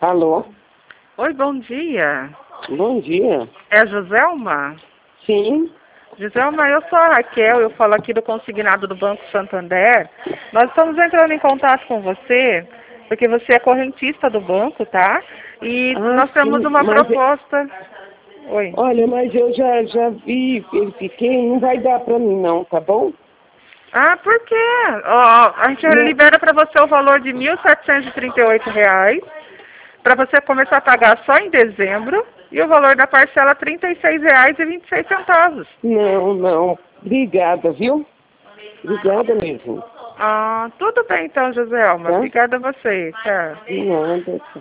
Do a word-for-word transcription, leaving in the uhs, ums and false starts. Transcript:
Alô? Oi, bom dia. Bom dia. É a Joselma? Sim. Joselma, eu sou a Raquel, eu falo aqui do consignado do Banco Santander. Nós estamos entrando em contato com você, porque você é correntista do banco, tá? E Ah, nós temos sim, uma mas... proposta... Oi. Olha, mas eu já, já vi, verifiquei, não vai dar pra mim não, tá bom? Ah, por quê? Ó, a gente Não. libera para você o valor de mil setecentos e trinta e oito reais, para você começar a pagar só em dezembro, e o valor da parcela R trinta e seis reais e vinte e seis centavos. Não, não. Obrigada, viu? Obrigada mesmo. Ah, tudo bem então, Joselma. Tá? Obrigada a você. Tchau. De nada, tá.